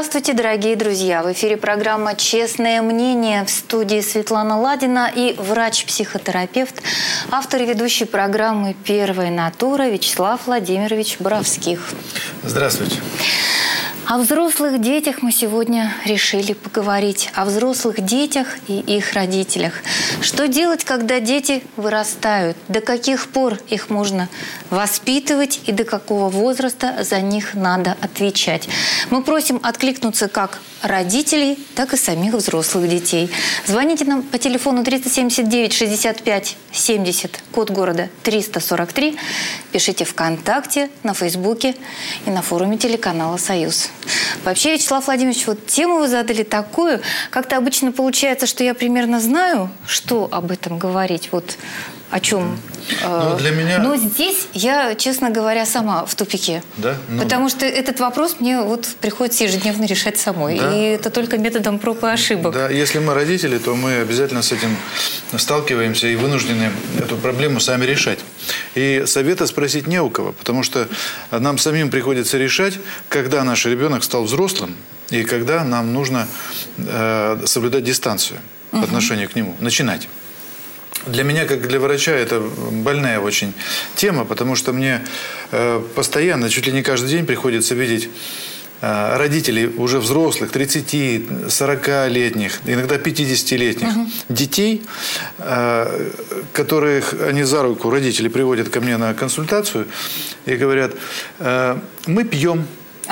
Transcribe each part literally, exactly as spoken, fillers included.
Здравствуйте, дорогие друзья! В эфире программа «Честное мнение», в студии Светлана Ладина и врач-психотерапевт, автор и ведущий программы «Первая натура» Вячеслав Владимирович Боровских. Здравствуйте. О взрослых детях мы сегодня решили поговорить. О взрослых детях и их родителях. Что делать, когда дети вырастают? До каких пор их можно воспитывать и до какого возраста за них надо отвечать? Мы просим откликнуться как родителей, так и самих взрослых детей. Звоните нам по телефону триста семьдесят девять шестьдесят пять семьдесят, код города триста сорок три. Пишите ВКонтакте, на Фейсбуке и на форуме телеканала «Союз». Вообще, Вячеслав Владимирович, вот тему вы задали такую, как-то обычно получается, что я примерно знаю, что об этом говорить, вот о чем. Ну, для меня... Но здесь я, честно говоря, сама в тупике. Да? Ну... Потому что этот вопрос мне вот приходится ежедневно решать самой. Да? И это только методом проб и ошибок. Да, если мы родители, то мы обязательно с этим сталкиваемся и вынуждены эту проблему сами решать. И совета спросить не у кого, потому что нам самим приходится решать, когда наш ребенок стал взрослым и когда нам нужно э, соблюдать дистанцию по отношению к нему, начинать. Для меня, как для врача, это больная очень тема, потому что мне э, постоянно, чуть ли не каждый день приходится видеть э, родителей уже взрослых, тридцати, сорокалетних, иногда пятидесятилетних uh-huh. детей, э, которых они за руку, родители, приводят ко мне на консультацию и говорят, э, мы пьем.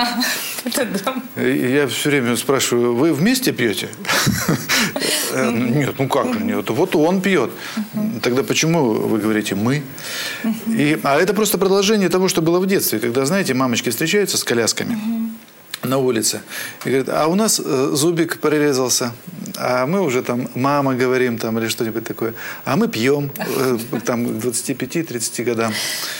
Я все время спрашиваю, вы вместе пьете? Нет, ну как? Нет, вот он пьет. Тогда почему вы говорите «мы»? И, а это просто продолжение того, что было в детстве. Когда, знаете, мамочки встречаются с колясками на улице и говорят, а у нас зубик прорезался, а мы уже там мама говорим там или что-нибудь такое, а мы пьем там к двадцати пяти — тридцати годам.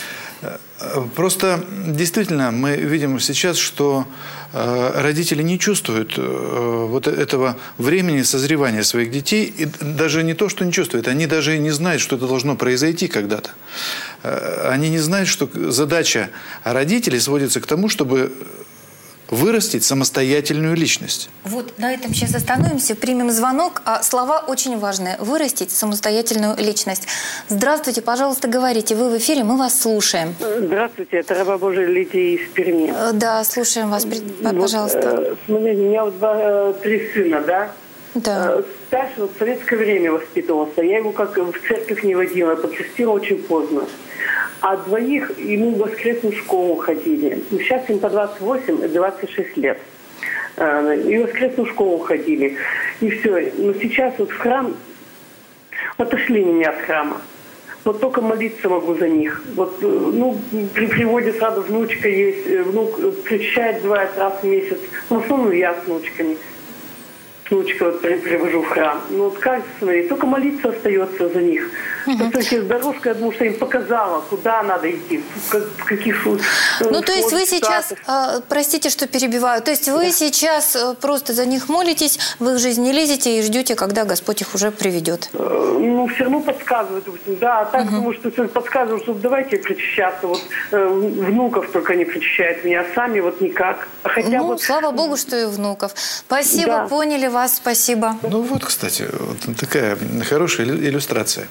Просто действительно мы видим сейчас, что э, родители не чувствуют э, вот этого времени созревания своих детей. И даже не то, что не чувствуют, они даже и не знают, что это должно произойти когда-то. Э, они не знают, что задача родителей сводится к тому, чтобы вырастить самостоятельную личность. Вот на этом сейчас остановимся, примем звонок. А слова очень важные. Вырастить самостоятельную личность. Здравствуйте, пожалуйста, говорите. Вы в эфире, мы вас слушаем. Здравствуйте, это раба Божия Лидия из Перми. Да, слушаем вас, пожалуйста. Вот, смотрите, у меня вот два, три сына, да? Да. Старший вот в советское время воспитывался. Я его как в церковь не водила, подкрестила очень поздно. А двоих ему в воскресную школу ходили. Сейчас им по двадцать восемь и двадцать шесть лет. И в воскресную школу ходили. И все. Но сейчас вот в храм отошли меня от храма. Вот только молиться могу за них. Вот, ну, при приводе сразу внучка есть. Внук причащает, бывает, раз в месяц. В основном я с внучками. Внучка вот привожу в храм. Ну вот как смотри, только молиться остается за них. Uh-huh. То есть дорожка, я думаю, что им показала, куда надо идти, в каких случаях. Ну, то есть вы сейчас, э, простите, что перебиваю, то есть вы да. сейчас просто за них молитесь, в их жизнь не лезете и ждете, когда Господь их уже приведет? Э, ну, все равно подсказывают, да, а так uh-huh. думаю, что подсказывают, что давайте причащаться, вот э, внуков только не причащают меня, а сами вот никак. Хотя ну, вот... слава Богу, что и внуков. Спасибо, да. поняли вас, спасибо. Ну вот, кстати, вот такая хорошая иллюстрация.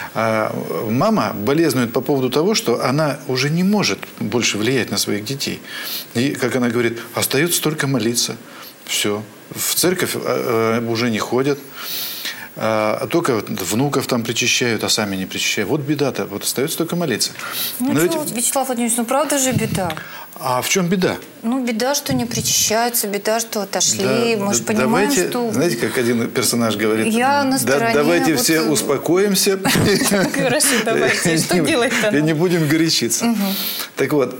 Мама болезнует по поводу того, что она уже не может больше влиять на своих детей. И, как она говорит, остается только молиться. Все. В церковь уже не ходят. А только внуков там причащают, а сами не причащают. Вот беда-то. Вот остается только молиться. Ну Но что, ведь... Вячеслав Владимирович, ну правда же беда? А в чем беда? Ну, беда, что не причащаются, беда, что отошли. Да, Мы же да, понимаем, давайте, что... Знаете, как один персонаж говорит? Я на стороне... Да, давайте вот... все успокоимся. Хорошо, давайте. Что делать-то? И не будем горячиться. Так вот...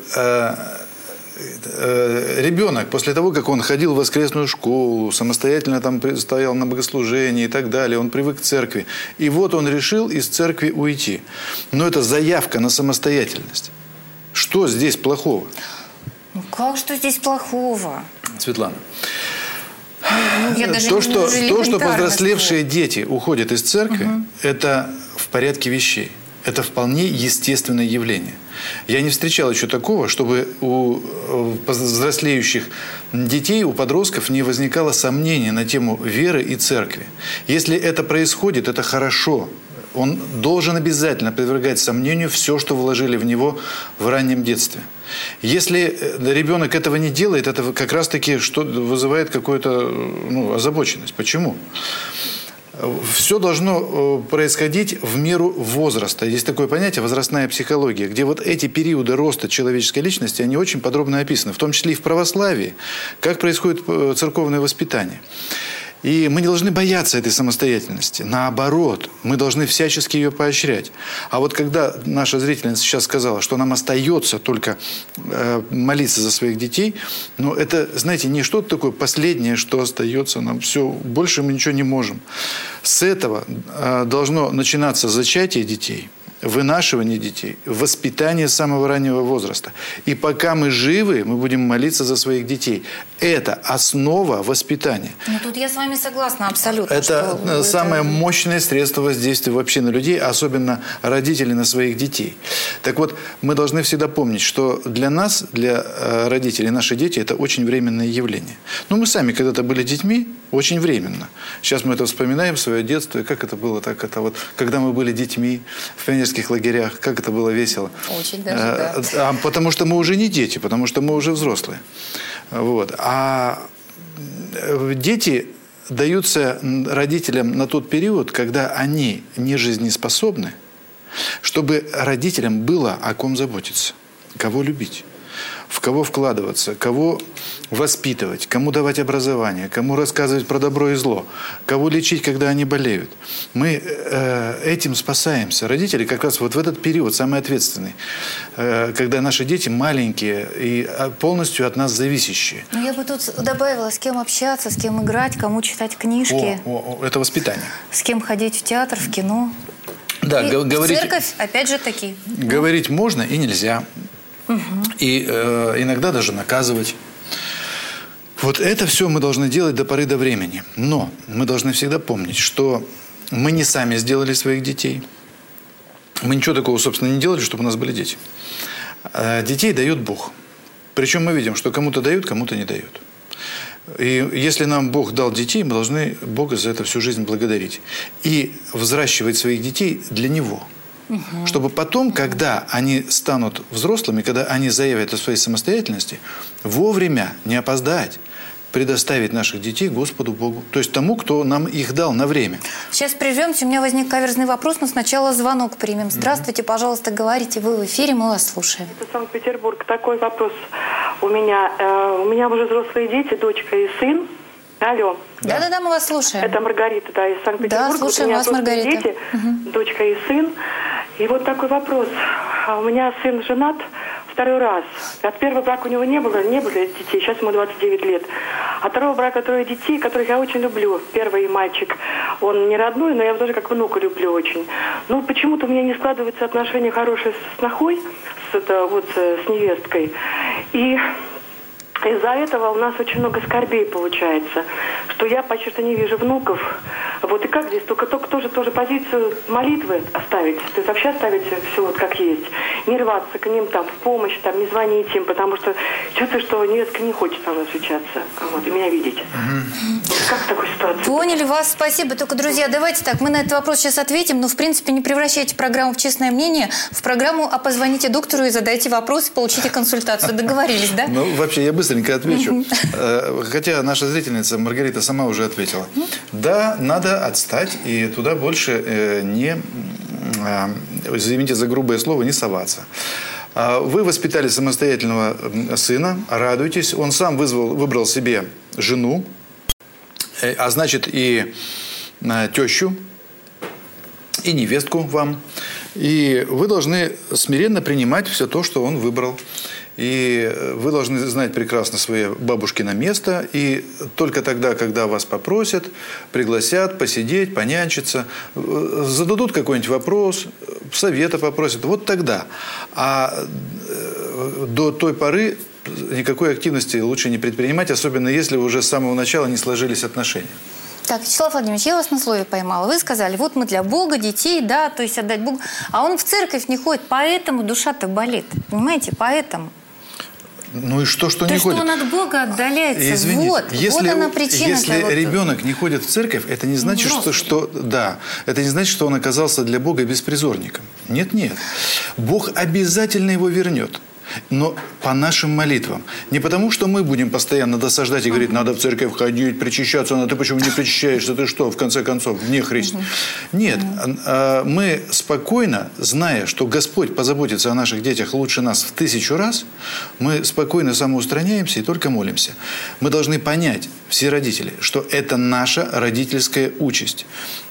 Ребенок, после того, как он ходил в воскресную школу, самостоятельно там стоял на богослужении и так далее, он привык к церкви. И вот он решил из церкви уйти. Но это заявка на самостоятельность. Что здесь плохого? Ну как что здесь плохого? Светлана. Ну, я даже то, что, то, что повзрослевшие что... дети уходят из церкви, угу. это в порядке вещей. Это вполне естественное явление. Я не встречал еще такого, чтобы у взрослеющих детей, у подростков не возникало сомнений на тему веры и церкви. Если это происходит, это хорошо. Он должен обязательно подвергать сомнению все, что вложили в него в раннем детстве. Если ребенок этого не делает, это как раз-таки что вызывает какую-то ну, озабоченность. Почему? Все должно происходить в меру возраста. Есть такое понятие возрастная психология, где вот эти периоды роста человеческой личности, они очень подробно описаны, в том числе и в православии, как происходит церковное воспитание. И мы не должны бояться этой самостоятельности. Наоборот, мы должны всячески ее поощрять. А вот когда наша зрительница сейчас сказала, что нам остается только э, молиться за своих детей, ну это, знаете, не что-то такое последнее, что остается нам. Все, больше мы ничего не можем. С этого э, должно начинаться зачатие детей, вынашивание детей, воспитание с самого раннего возраста. И пока мы живы, мы будем молиться за своих детей. Это основа воспитания. Ну, тут я с вами согласна абсолютно. Это что самое это... мощное средство воздействия вообще на людей, особенно родителей на своих детей. Так вот, мы должны всегда помнить, что для нас, для родителей, наши дети – это очень временное явление. Ну, мы сами когда-то были детьми, очень временно. Сейчас мы это вспоминаем, свое детство, и как это было, так это вот, когда мы были детьми в пионерских лагерях, как это было весело. Очень даже, да. А, потому что мы уже не дети, потому что мы уже взрослые. Вот. А дети даются родителям на тот период, когда они не жизнеспособны, чтобы родителям было о ком заботиться, кого любить, в кого вкладываться, кого воспитывать, кому давать образование, кому рассказывать про добро и зло, кого лечить, когда они болеют. Мы э, этим спасаемся. Родители как раз вот в этот период самый ответственный, э, когда наши дети маленькие и полностью от нас зависящие. Ну, я бы тут добавила, с кем общаться, с кем играть, кому читать книжки. О, о, о, это воспитание. С кем ходить в театр, в кино. Да, и говорить, в церковь, опять же таки. Говорить можно и нельзя. Угу. И э, иногда даже наказывать. Вот это все мы должны делать до поры до времени. Но мы должны всегда помнить, что мы не сами сделали своих детей. Мы ничего такого, собственно, не делали, чтобы у нас были дети. А детей дает Бог. Причем мы видим, что кому-то дают, кому-то не дают. И если нам Бог дал детей, мы должны Бога за это всю жизнь благодарить. И взращивать своих детей для Него. Угу. Чтобы потом, когда они станут взрослыми, когда они заявят о своей самостоятельности, вовремя, не опоздать, предоставить наших детей Господу Богу. То есть тому, кто нам их дал на время. Сейчас прервемся. У меня возник каверзный вопрос, но сначала звонок примем. Здравствуйте, пожалуйста, говорите. Вы в эфире, мы вас слушаем. Это Санкт-Петербург. Такой вопрос у меня. Э, у меня уже взрослые дети, дочка и сын. Алло. Да-да-да, мы вас слушаем. Это Маргарита, да, из Санкт-Петербурга. Да, слушаем вот вас, Маргарита. Дети, угу. Дочка и сын. И вот такой вопрос. У меня сын женат второй раз. От первого брака у него не было, не было детей, сейчас ему двадцать девять лет. От второго брака трое детей, которых я очень люблю. Первый мальчик, он не родной, но я его даже как внука люблю очень. Но почему-то у меня не складываются отношения хорошие с снохой, с, это, вот, с невесткой. И из-за этого у нас очень много скорбей получается, что я почти что не вижу внуков. Вот и как здесь? Только, только тоже, тоже позицию молитвы оставить. То есть вообще оставить все вот как есть. Не рваться к ним там в помощь, там, не звонить им, потому что чувствую, что невестка не хочет со мной встречаться. Вот, и меня видеть. Угу. Как в такой ситуации? Поняли вас, спасибо. Только, друзья, давайте так, мы на этот вопрос сейчас ответим, но, в принципе, не превращайте программу в «Честное мнение» в программу «А позвоните доктору и задайте вопрос, и получите консультацию». Договорились, да? Ну, вообще, я быстренько отвечу. Хотя наша зрительница Маргарита сама уже ответила. Да, надо отстать и туда больше не, извините за грубое слово, не соваться. Вы воспитали самостоятельного сына, радуйтесь. Он сам вызвал, выбрал себе жену, а значит и тещу, и невестку вам. И вы должны смиренно принимать все то, что он выбрал. И вы должны знать прекрасно свои бабушкино место. И только тогда, когда вас попросят, пригласят посидеть, понянчиться, зададут какой-нибудь вопрос, совета попросят, вот тогда. А до той поры никакой активности лучше не предпринимать, особенно если уже с самого начала не сложились отношения. Так, Вячеслав Владимирович, я вас на слове поймала. Вы сказали, вот мы для Бога, детей, да, то есть отдать Богу. А он в церковь не ходит, поэтому душа-то болит. Понимаете, поэтому. Ну и что, что То, не что ходит? он от Бога отдаляется. Извините, вот, если, вот она причина. если того, ребенок не ходит в церковь, это не значит, что, что, да, это не значит, что он оказался для Бога беспризорником. Нет, нет. Бог обязательно его вернет. Но по нашим молитвам. Не потому, что мы будем постоянно досаждать и говорить, надо в церковь ходить, причащаться, но ты почему не причащаешься, ты что, в конце концов, не Христ. Нет, мы спокойно, зная, что Господь позаботится о наших детях лучше нас в тысячу раз, мы спокойно самоустраняемся и только молимся. Мы должны понять, все родители, что это наша родительская участь.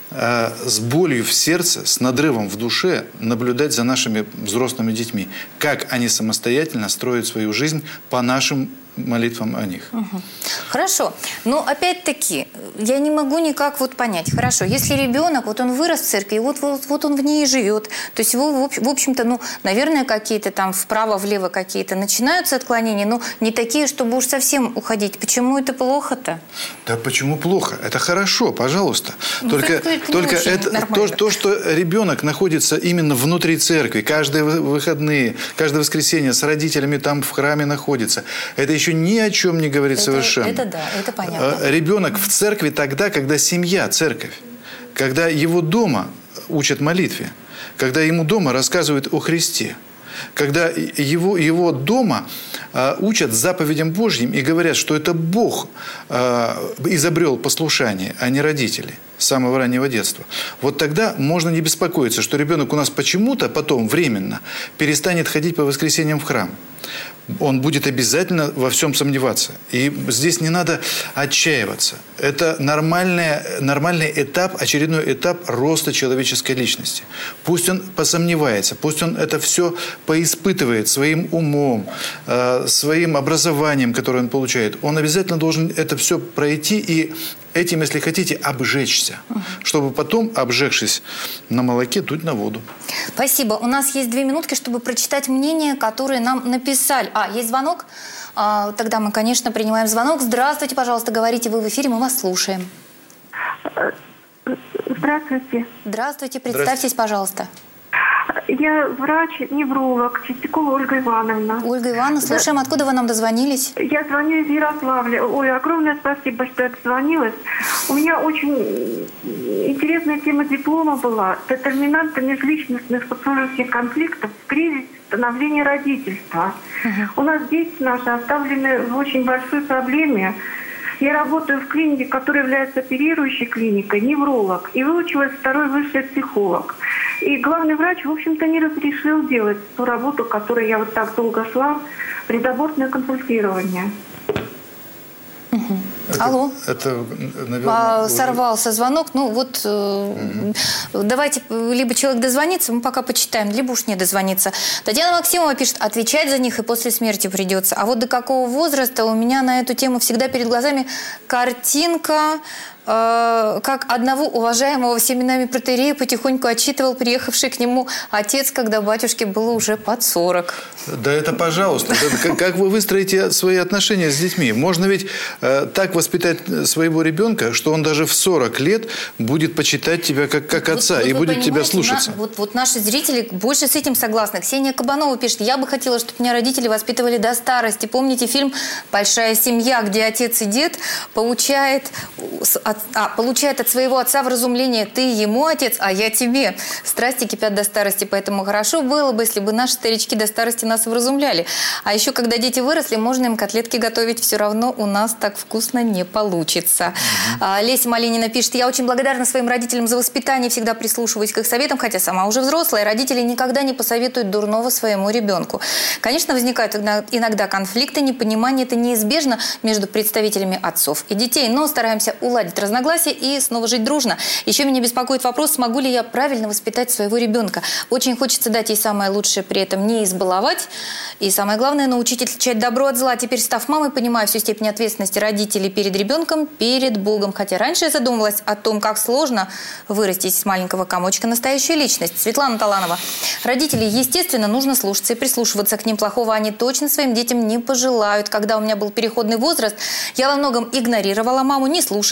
С болью в сердце, с надрывом в душе наблюдать за нашими взрослыми детьми. Как они самостоятельно строят свою жизнь по нашим молитвам о них. Угу. Хорошо. Но опять-таки, я не могу никак вот понять. Хорошо, если ребенок, вот он вырос в церкви, и вот, вот, вот он в ней живет, то есть его, в общем-то, ну, наверное, какие-то там вправо-влево какие-то начинаются отклонения, но не такие, чтобы уж совсем уходить. Почему это плохо-то? Да почему плохо? Это хорошо, пожалуйста. Ну, только это, это только это, то, то, что ребенок находится именно внутри церкви, каждые выходные, каждое воскресенье с родителями там в храме находится, это еще ни о чем не говорит это, совершенно. Это да, это понятно. Ребенок в церкви тогда, когда семья, церковь, когда его дома учат молитве, когда ему дома рассказывают о Христе, когда его, его дома э, учат заповедям Божьим и говорят, что это Бог э, изобрел послушание, а не родители с самого раннего детства. Вот тогда можно не беспокоиться, что ребенок у нас почему-то потом временно перестанет ходить по воскресеньям в храм. Он будет обязательно во всем сомневаться. И здесь не надо отчаиваться. Это нормальный, нормальный этап, очередной этап роста человеческой личности. Пусть он посомневается, пусть он это все поиспытывает своим умом, э, своим образованием, которое он получает. Он обязательно должен это все пройти и этим, если хотите, обжечься. Угу. Чтобы потом, обжегшись на молоке, дуть на воду. Спасибо. У нас есть две минутки, чтобы прочитать мнение, которое нам написали. А, есть звонок? А, тогда мы, конечно, принимаем звонок. Здравствуйте, пожалуйста, говорите, вы в эфире, мы вас слушаем. Здравствуйте. Здравствуйте, представьтесь, пожалуйста. Я врач-невролог Чистякова Ольга Ивановна. Ольга Ивановна, слушаем, да. Откуда вы нам дозвонились? Я звоню из Ярославля. Ой, огромное спасибо, что я дозвонилась. У меня очень интересная тема диплома была. Детерминанты межличностных социальных конфликтов в кризисе становления родительства. Угу. У нас дети наши оставлены в очень большой проблеме. Я работаю в клинике, которая является оперирующей клиникой, невролог, и выучилась второй высший психолог. И главный врач, в общем-то, не разрешил делать ту работу, которую я вот так долго шла, предабортное консультирование. Угу. Это, Алло. Это, наверное, а, уже... Сорвался звонок. Ну вот, э, угу. Давайте, либо человек дозвонится, мы пока почитаем, либо уж не дозвонится. Татьяна Максимова пишет, отвечать за них и после смерти придется. А вот до какого возраста у меня на эту тему всегда перед глазами картинка, э, как одного уважаемого всеми нами протоиерея потихоньку отчитывал приехавший к нему отец, когда батюшке было уже под сорок. Да это пожалуйста. Это, как вы выстроите свои отношения с детьми? Можно ведь э, так воспитать своего ребенка, что он даже в сорок лет будет почитать тебя как, как отца вот, вот и будет тебя слушаться. На, вот, вот наши зрители больше с этим согласны. Ксения Кабанова пишет, я бы хотела, чтобы меня родители воспитывали до старости. Помните фильм «Большая семья», где отец и дед получает от, а, получает от своего отца вразумление: ты ему отец, а я тебе. Страсти кипят до старости, поэтому хорошо было бы, если бы наши старички до старости нас вразумляли. А еще, когда дети выросли, можно им котлетки готовить, все равно у нас так вкусно не получится. Mm-hmm. Леся Малинина пишет, я очень благодарна своим родителям за воспитание, всегда прислушиваюсь к их советам, хотя сама уже взрослая. Родители никогда не посоветуют дурного своему ребенку. Конечно, возникают иногда конфликты, непонимание, это неизбежно между представителями отцов и детей, но стараемся уладить разногласия и снова жить дружно. Еще меня беспокоит вопрос, смогу ли я правильно воспитать своего ребенка. Очень хочется дать ей самое лучшее, при этом не избаловать. И самое главное, научить отличать добро от зла. Теперь, став мамой, понимаю всю степень ответственности родителей перед ребенком, перед Богом. Хотя раньше я задумывалась о том, как сложно вырастить из маленького комочка настоящую личность. Светлана Таланова. Родителей, естественно, нужно слушаться и прислушиваться к ним. Плохого они точно своим детям не пожелают. Когда у меня был переходный возраст, я во многом игнорировала маму, не слушалась, грубила.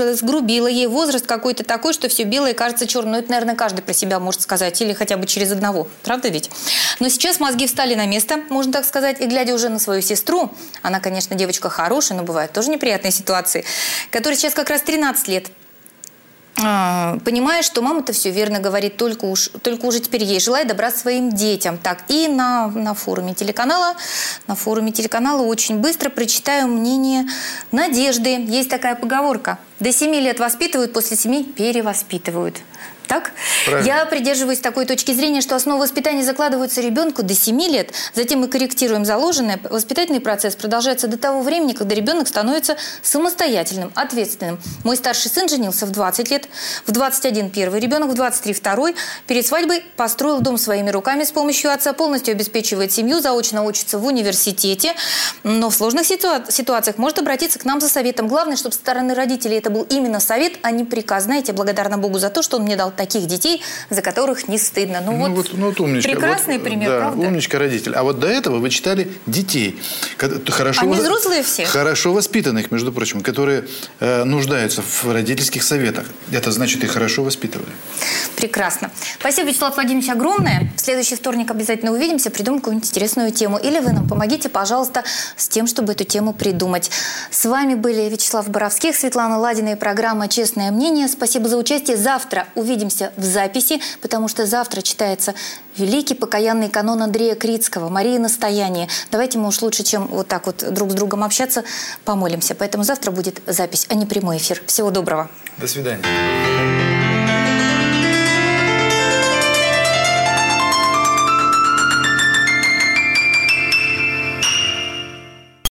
убила, ей возраст какой-то такой, что все белое кажется черным. Ну, это, наверное, каждый про себя может сказать, или хотя бы через одного. Правда ведь? Но сейчас мозги встали на место, можно так сказать, и глядя уже на свою сестру, она, конечно, девочка хорошая, но бывают тоже неприятные ситуации, которой сейчас как раз тринадцать лет, понимая, что мама-то все верно говорит, только, уж, только уже теперь ей желает добра своим детям. Так, и на, на форуме телеканала, на форуме телеканала очень быстро прочитаю мнение Надежды. Есть такая поговорка: до семи лет воспитывают, после семи перевоспитывают. Так? Правильно. Я придерживаюсь такой точки зрения, что основы воспитания закладываются ребенку до семи лет, затем мы корректируем заложенное. Воспитательный процесс продолжается до того времени, когда ребенок становится самостоятельным, ответственным. Мой старший сын женился в двадцать лет, в двадцать один первый ребенок, в двадцать три второй. Перед свадьбой построил дом своими руками с помощью отца, полностью обеспечивает семью, заочно учится в университете, но в сложных ситуа- ситуациях может обратиться к нам за советом. Главное, чтобы со стороны родителей это был именно совет, а не приказ. Знаете, я благодарна Богу за то, что он мне дал таких детей, за которых не стыдно. Ну, ну, вот, ну вот умничка. Прекрасный вот, пример, да, правда? Умничка родитель. А вот до этого вы читали детей. Хорошо, Они взрослые все. Хорошо воспитанных, между прочим, которые э, нуждаются в родительских советах. Это значит, их хорошо воспитывали. Прекрасно. Спасибо, Вячеслав Владимирович, огромное. В следующий вторник обязательно увидимся, придумаем какую-нибудь интересную тему. Или вы нам помогите, пожалуйста, с тем, чтобы эту тему придумать. С вами были Вячеслав Боровских, Светлана Ладина и программа «Честное мнение». Спасибо за участие. Завтра увидимся в записи, потому что завтра читается великий покаянный канон Андрея Крицкого «Мария настояние». Давайте мы уж лучше, чем вот так вот друг с другом общаться, помолимся. Поэтому завтра будет запись, а не прямой эфир. Всего доброго. До свидания.